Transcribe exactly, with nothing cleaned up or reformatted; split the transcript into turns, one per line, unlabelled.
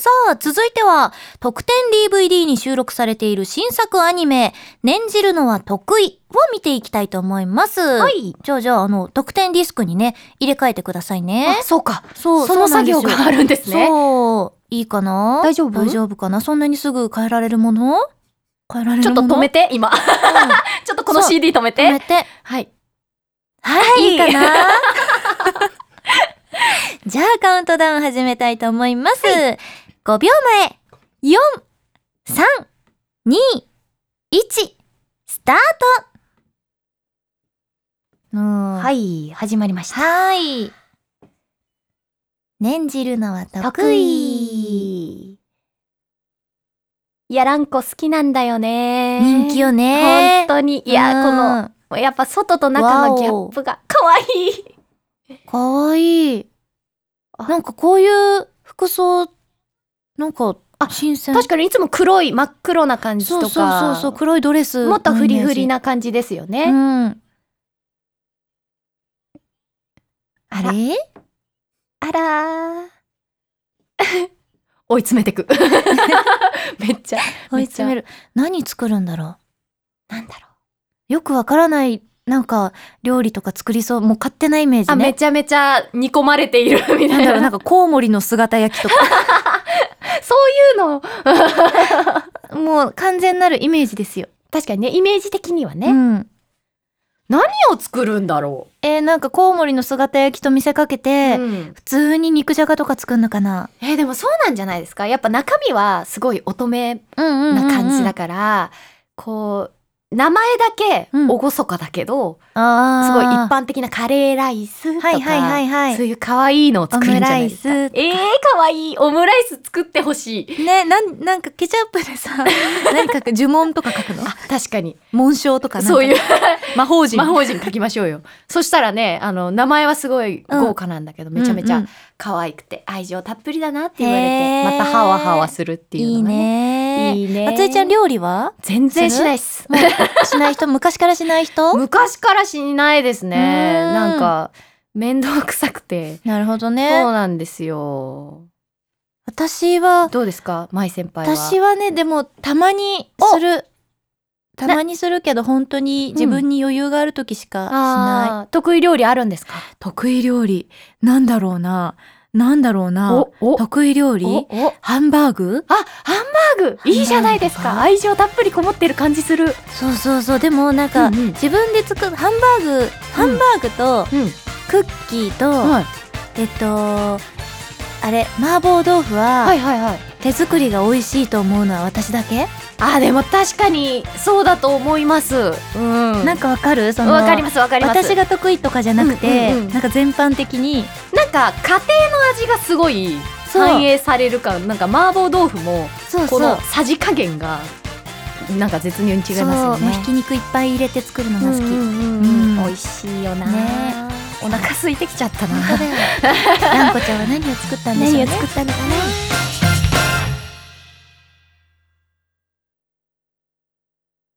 さあ続いては特典 ディーブイディー に収録されている新作アニメ念じるのは得意を見ていきたいと思います。
はい。
じゃあじゃああの特典ディスクにね入れ替えてくださいね。
あ、そうか。
そう
その作業があるんですね。
そういいかな。
大丈夫？
大丈夫かな。そんなにすぐ変えられるもの？変えられるもの？
ちょっと止めて今、うん、ちょっとこの シーディー 止めて
止めて
はい
はい、いいかなじゃあカウントダウン始めたいと思います、はい、ごびょうまえよん、さん、に、いちスタート。
はい、始まりました。
はい。念じるのは得意。
得意。やらんこ好きなんだよね。
人気よね。
本当に。いや、このやっぱ外と中のギャップが可愛い。
可愛い。なんかこういう服装なんかあ新鮮。
確かにいつも黒い真っ黒な感じとか。
そうそうそうそう、黒いドレス。
もっとフリフリな感じですよね。
うん。あれ？
あらー。追い詰めてく。めっちゃ
追い詰める。何作るんだろう。
なんだろ
う。よくわからないなんか料理とか作りそう。もう勝手なイメージね。
あ、めちゃめちゃ煮込まれているみたいな。
なんだろう、なんかコウモリの姿焼きとか。
そういう
の。もう完全なるイメージですよ。
確かにね、イメージ的にはね。
うん。
何を作るんだろう。
えー、なんかコウモリの姿焼きと見せかけて、うん、普通に肉じゃがとか作るのかな。
えー、でもそうなんじゃないですか。やっぱ中身はすごい乙女な感じだから、うんうんうんうん、こう名前だけ厳かだけど、うん、すごい一般的なカレーライスとか、はいはいはいはい、そういう可愛いのを作るんじゃないですか。オムライス。えー、可愛いオムライス作ってほしい。
ね、なん、なんかケチャップでさ、何書く呪文とか書くの？
あ、確かに。
紋章とかなんか
そういう
魔法陣。
魔法陣書きましょうよ。そしたらね、あの名前はすごい豪華なんだけど、うん、めちゃめちゃ可愛くて愛情たっぷりだなって言われて、またハワハワするっていうのがね。
いいね。いいね。まつりちゃん料理は？
全然しないっす。
しない人？昔からしない人？
昔からしないですね。なんか面倒くさくて。
なるほどね。
そうなんですよ。
私は
どうですか、舞先輩は。
私はね、でもたまにする。たまにするけど本当に自分に余裕がある時しかしない。
うん、得意料理あるんですか？
得意料理なんだろうな。なんだろうな。得意料理？ハンバーグ？
あ、ハンバーグいいじゃないですか。愛情たっぷりこもってる感じする。
そうそうそう。でもなんか、うんうん、自分で作るハンバーグ、ハンバーグと、うん、クッキーと、はい、えっとあれ麻婆豆腐は、はいはいはい、手作りが美味しいと思うのは私だけ？
あ、でも確かにそうだと思います。
うん、なんかわかる？その
わかりますわかります。
私が得意とかじゃなくて、うんうんうん、なんか全般的に
なんか家庭の味がすごい反映されるか。なんか麻婆豆腐もこのさじ加減がなんか絶妙に違いますよね。
ひき肉いっぱい入れて作るのが好き。うんうん
うんうん、美味しいよな、ね、お腹空いてきちゃったな。
ランコちゃんは何を作ったんでしょうね。
何を作ったのかな。